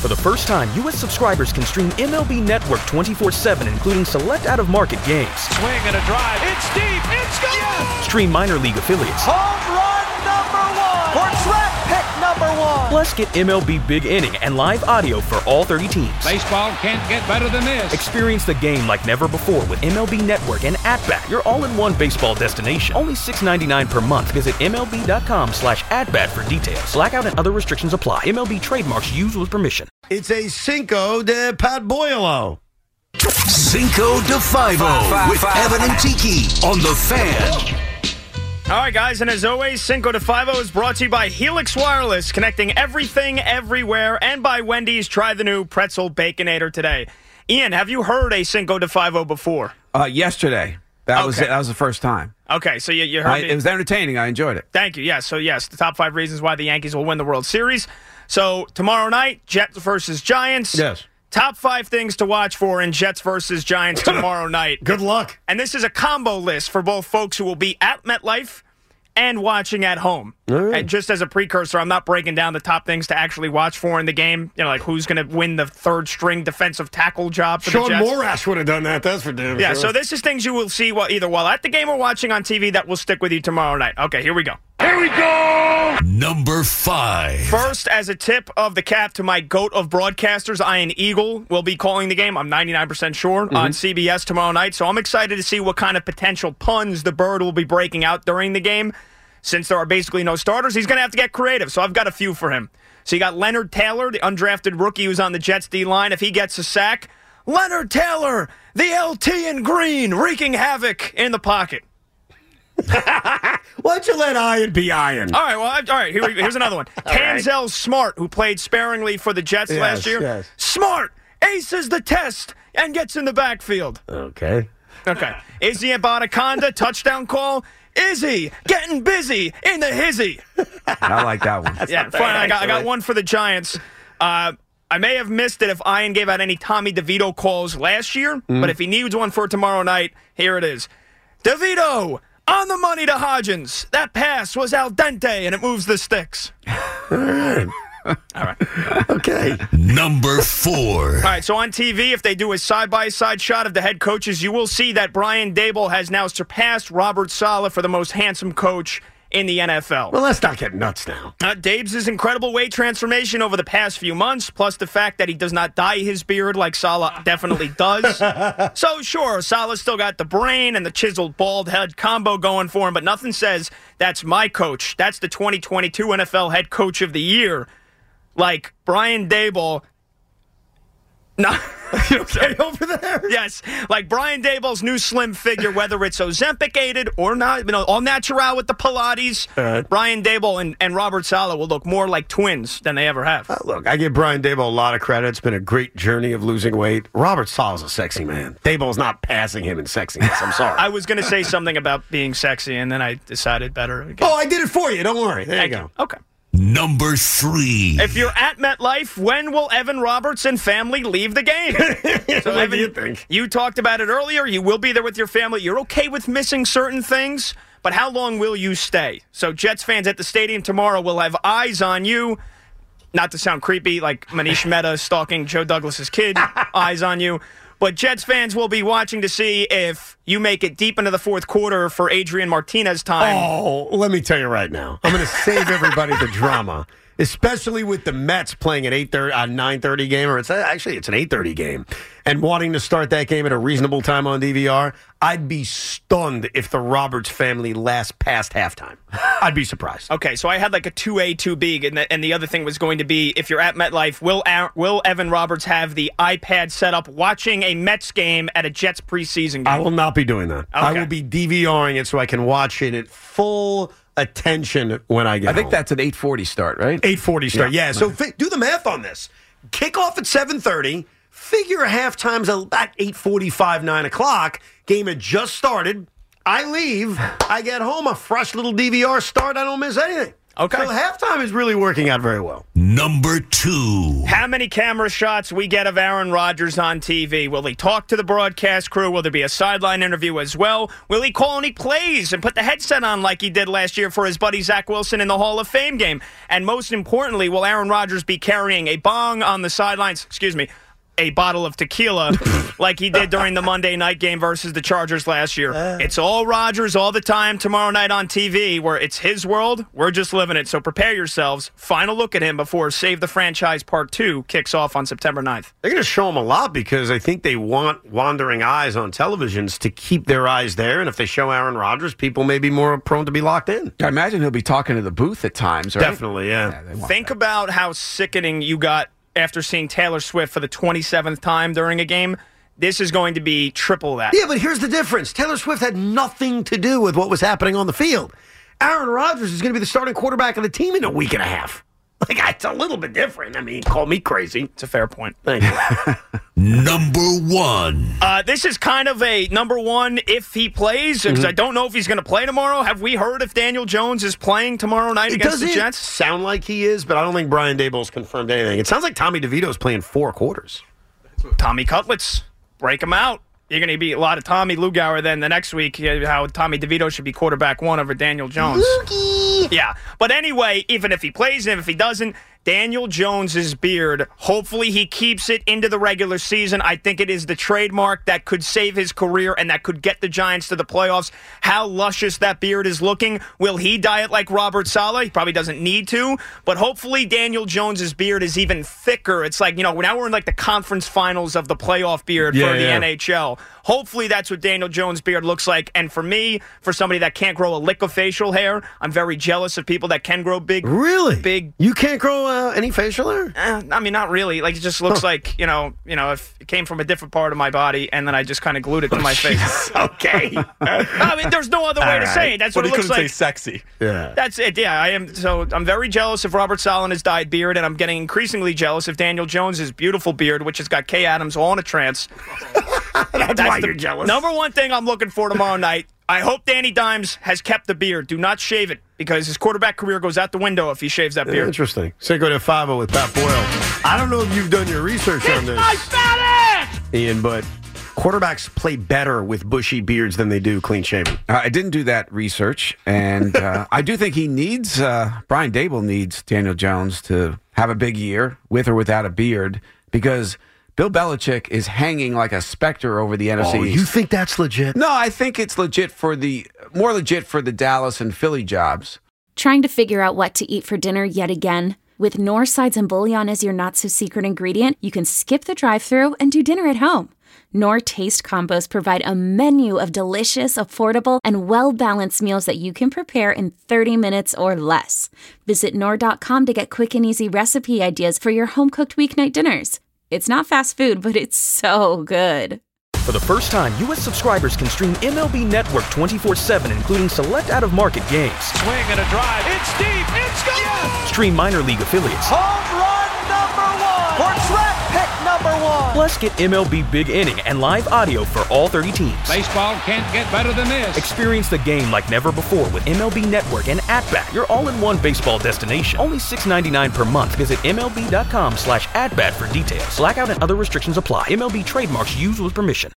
For the first time, U.S. subscribers can stream MLB Network 24/7, including select out-of-market games. Swing and a drive. It's deep. It's gone. Yes! Stream minor league affiliates. Home run number 1. Or draft pick number 1. Plus, get MLB Big Inning and live audio for all 30 teams. Baseball can't get better than this. Experience the game like never before with MLB Network and At-Bat, your all-in-one baseball destination. Only $6.99 per month. Visit MLB.com/atbat for details. Blackout and other restrictions apply. MLB trademarks used with permission. It's a Cinco de Pat Boiolo. Cinco de Five-O with Evan and Tiki on The Fan. All right, guys, and as always, Cinco de Five-O is brought to you by Helix Wireless, connecting everything, everywhere, and by Wendy's. Try the new Pretzel Baconator today. Ian, have you heard a Cinco de Five-O before? Yesterday. That was the first time. Okay, so you heard it. It was entertaining. I enjoyed it. Thank you. Yes, the top 5 reasons why the Yankees will win the World Series. So tomorrow night, Jets versus Giants. Yes. Top 5 things to watch for in Jets versus Giants tomorrow night. Good luck. And this is a combo list for both folks who will be at MetLife and watching at home. Right. And just as a precursor, I'm not breaking down the top things to actually watch for in the game. You know, like who's going to win the third-string defensive tackle job for Sean the Jets. Morash would have done that. That's for damn Yeah, sure. so this is things you will see either while at the game or watching on TV that will stick with you tomorrow night. Okay, here we go. Here we go. Number 5. First, as a tip of the cap to my GOAT of broadcasters, Ian Eagle will be calling the game, I'm 99% sure, on CBS tomorrow night. So I'm excited to see what kind of potential puns the Bird will be breaking out during the game. Since there are basically no starters, he's going to have to get creative. So I've got a few for him. So you got Leonard Taylor, the undrafted rookie who's on the Jets D-line. If he gets a sack, Leonard Taylor, the LT in green, wreaking havoc in the pocket. Why don't you let Ian be Ian? All right, here's another one. Tanzel Smart, who played sparingly for the Jets last year. Yes. Smart aces the test and gets in the backfield. Okay. Izzy Abadaconda, touchdown call. Izzy getting busy in the hizzy. I like that one. Yeah, fine. I got one for the Giants. I may have missed it if Ian gave out any Tommy DeVito calls last year, but if he needs one for tomorrow night, here it is. DeVito on the money to Hodgins. That pass was al dente, and it moves the sticks. All right. Okay. Number 4. All right, so on TV, if they do a side-by-side shot of the head coaches, you will see that Brian Daboll has now surpassed Robert Saleh for the most handsome coach in the NFL. Well, let's not get nuts now. Dave's incredible weight transformation over the past few months, plus the fact that he does not dye his beard like Saleh definitely does. So, sure, Saleh's still got the brain and the chiseled bald head combo going for him, but nothing says that's my coach. That's the 2022 NFL head coach of the year. Like Brian Daboll. No. You okay over there? Yes. Like Brian Daboll's new slim figure, whether it's Ozempic-aided or not, all natural with the Pilates, Brian Daboll and Robert Saleh will look more like twins than they ever have. Look, I give Brian Daboll a lot of credit. It's been a great journey of losing weight. Robert Saleh's a sexy man. Daboll's not passing him in sexiness. I'm sorry. I was going to say something about being sexy, and then I decided better. Again. Oh, I did it for you. Don't worry. There you go. Okay. Number 3. If you're at MetLife, when will Evan Roberts and family leave the game? So, What Evan, do you think? You talked about it earlier. You will be there with your family. You're okay with missing certain things, but how long will you stay? So Jets fans at the stadium tomorrow will have eyes on you. Not to sound creepy, like Manish Mehta stalking Joe Douglas's kid. Eyes on you. But Jets fans will be watching to see if you make it deep into the fourth quarter for Adrian Martinez time. Oh, let me tell you right now. I'm going to save everybody the drama, especially with the Mets playing at 9:30 game, or it's an 8:30 game, and wanting to start that game at a reasonable time on DVR. I'd be stunned if the Roberts family lasts past halftime. I'd be surprised. Okay, so I had like a 2A, 2B, and the other thing was going to be, if you're at MetLife, will Evan Roberts have the iPad set up watching a Mets game at a Jets preseason game? I will not be doing that. Okay. I will be DVRing it so I can watch it at full attention when I get home. I think that's an 8:40 start, right? 8:40 start, yeah. So do the math on this. Kickoff at 7:30. Figure halftime's about 8:45, 9 o'clock. Game had just started. I leave. I get home. A fresh little DVR start. I don't miss anything. Okay. So halftime is really working out very well. Number 2. How many camera shots we get of Aaron Rodgers on TV? Will he talk to the broadcast crew? Will there be a sideline interview as well? Will he call any plays and put the headset on like he did last year for his buddy Zach Wilson in the Hall of Fame game? And most importantly, will Aaron Rodgers be carrying a bong on the sidelines? A bottle of tequila like he did during the Monday night game versus the Chargers last year. It's all Rodgers all the time tomorrow night on TV where it's his world. We're just living it. So prepare yourselves. Final look at him before Save the Franchise Part 2 kicks off on September 9th. They're going to show him a lot because I think they want wandering eyes on televisions to keep their eyes there. And if they show Aaron Rodgers, people may be more prone to be locked in. I imagine he'll be talking to the booth at times, right? Definitely, yeah. Think about how sickening you got after seeing Taylor Swift for the 27th time during a game. This is going to be triple that. Yeah, but here's the difference. Taylor Swift had nothing to do with what was happening on the field. Aaron Rodgers is going to be the starting quarterback of the team in a week and a half. Like, it's a little bit different. I mean, call me crazy. It's a fair point. Thank you. Number 1. This is kind of a number 1 if he plays, because I don't know if he's going to play tomorrow. Have we heard if Daniel Jones is playing tomorrow night against the Jets? It sound like he is, but I don't think Brian Daboll's confirmed anything. It sounds like Tommy DeVito's playing 4 quarters. Tommy Cutlets, break him out. You're going to be a lot of Tommy Lugauer then the next week, how Tommy DeVito should be quarterback 1 over Daniel Jones. Loogie. Yeah. But anyway, even if he plays and if he doesn't, Daniel Jones's beard, hopefully he keeps it into the regular season. I think it is the trademark that could save his career and that could get the Giants to the playoffs. How luscious that beard is looking. Will he dye it like Robert Saleh? He probably doesn't need to. But hopefully Daniel Jones's beard is even thicker. It's like, now we're in like the conference finals of the playoff beard for the NHL. Hopefully that's what Daniel Jones' beard looks like. And for me, for somebody that can't grow a lick of facial hair, I'm very jealous of people that can grow big. Really? Big. You can't grow any facial hair? I mean, not really. Like, it just looks like, if it came from a different part of my body and then I just kind of glued it to my face. Okay. I mean, there's no other way to say it. That's what it looks like. Say sexy. Yeah. That's it. Yeah, I'm very jealous of Robert Saleh and his dyed beard, and I'm getting increasingly jealous of Daniel Jones' beautiful beard, which has got Kay Adams all in a trance. That's why you're jealous. Number 1 thing I'm looking for tomorrow night. I hope Danny Dimes has kept the beard. Do not shave it because his quarterback career goes out the window if he shaves that beard. Interesting. Cinco de Favo with Pat Boyle. I don't know if you've done your research on this, my fat ass! Ian, but quarterbacks play better with bushy beards than they do clean shaven. I didn't do that research, and I do think he needs, Brian Daboll needs Daniel Jones to have a big year with or without a beard because Bill Belichick is hanging like a specter over the NFC East. You think that's legit? No, I think it's more legit for the Dallas and Philly jobs. Trying to figure out what to eat for dinner yet again? With Knorr sides and bouillon as your not-so-secret ingredient, you can skip the drive-thru and do dinner at home. Knorr Taste Combos provide a menu of delicious, affordable, and well-balanced meals that you can prepare in 30 minutes or less. Visit Knorr.com to get quick and easy recipe ideas for your home-cooked weeknight dinners. It's not fast food, but it's so good. For the first time, U.S. subscribers can stream MLB Network 24/7, including select out-of-market games. Swing and a drive. It's deep. It's gone. Yes. Stream minor league affiliates. Home run number 1. For draft pick number 1. Plus, get MLB Big Inning and live audio for all 30 teams. Baseball can't get better than this. Experience the game like never before with MLB Network and At-Bat, your all-in-one baseball destination. Only $6.99 per month. Visit MLB.com/atbat for details. Blackout and other restrictions apply. MLB trademarks used with permission.